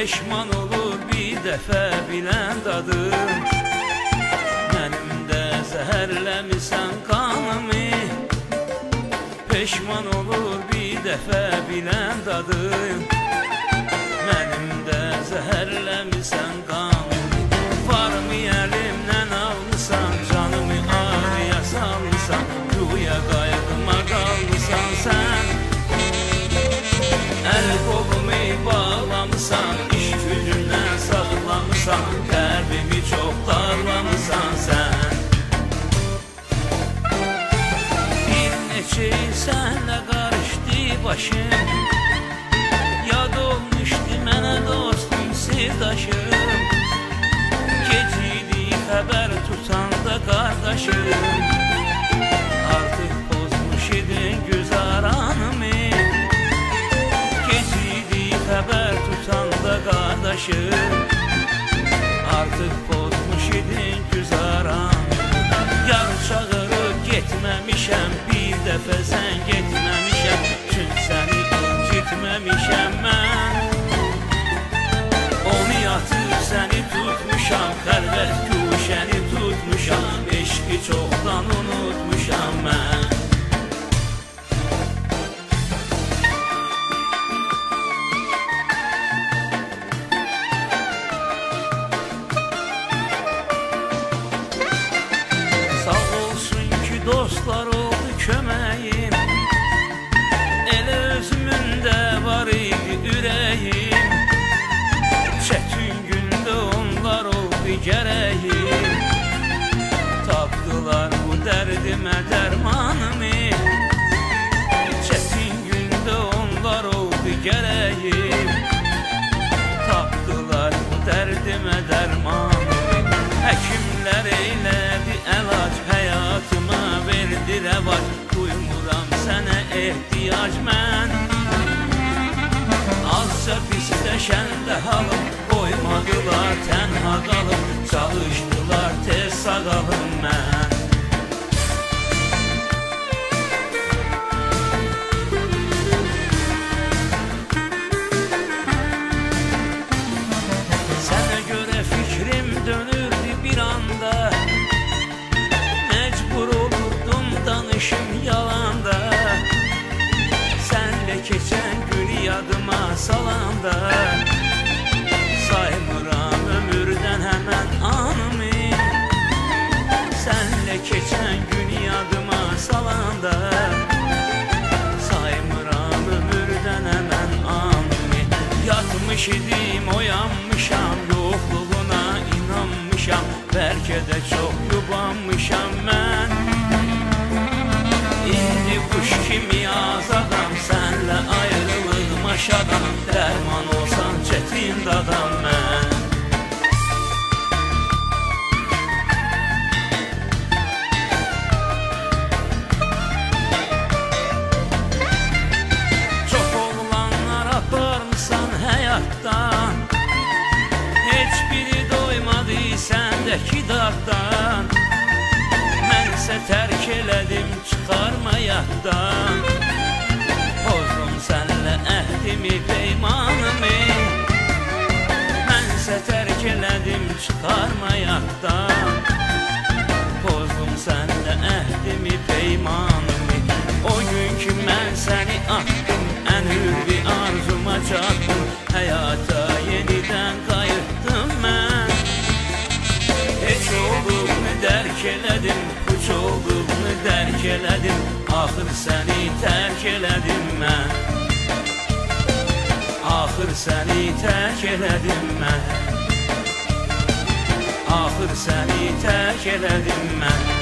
peşman olur bir dəfə bilən dadım. Mənim də zəhərləmisən qanımı, peşman olur bir dəfə bilən dadım. Mənim də zəhərləmisən qanımı, varmı əlimdən almışsan, canımı ağrıya salmışsan, yuya qayğıma qalmışsan sən. Əl qolumu bağlamısan, iş gücündən saxlamısan, qəlbimi çox darlamısan sən. Bir neçə il sənlə qarışdı başım, yad olmuşdu mənə dostum, sirdaşım. Gecikdi xəbər tutanda qardaşım, artıq pozmuş idin güzaranımı. Gecikdi xəbər tutanda qardaşım, artıq pozmuş idin güzaranımı. Yar çağırıb getməmişəm, bir dəfə sən getməmişəm, çün səni incitməmişəm mən. Onu yatıb səni tutmuşam, xəlvət güşəni tutmuşam, eşqi çoxdan unutmuşam mən. Sağ olsun ki dostlar oldu köməyim, elə özümün də var idi ürəyim. Çətin gündə onlar oldu gərəyim, tapdılar bu dərdimə dərmanımı. Çətin gündə onlar oldu gərəyim, tapdılar bu dərdimə dərmanımı. Həkimlər eylədi əlac, həyatıma verdi rəvac, duymuram sənə ehtiyac mən. Azca pisləşəndə halım, qoymadılar tənha qalım, çalışdılar tez sağalım mən. Sənə görə fikrim dönürdü bir anda, məcbur olurdum danışım yalanda. Sənlə keçən günü yadıma salanda, saymıram ömürdən həmən anımı. Sənlə keçən günü yadıma salanda, saymıram ömürdən həmən anımı. Yatmış idim, oyanmışam, yoxluğuna inanmışam, bəlkə də çox yubanmışam mən. İndi quş kimi azadam, sənlə ayrılığıma şadam, dərman olsan çətin dadam mən. Çox oğlanlar aparmısan həyatdan, heç biri doymadı səndəki daddan. Mənsə tərk elədim çıxarma yaddan, pozdum sənlə əhdimi peymanımı. Mənsə tərk elədim çıxarma yaddan, pozdum sənlə əhdimi peymanımı. O gün ki mən səni atdım, ən ürvi arzuma çatdım, həyata yenidən qayıtdım mən. Heç olduğunu dərk elədim, puç olduğunu dərk elədim, axır səni tərk elədim mən. Axır səni tərk elədim mən. Axır səni tərk elədim mən.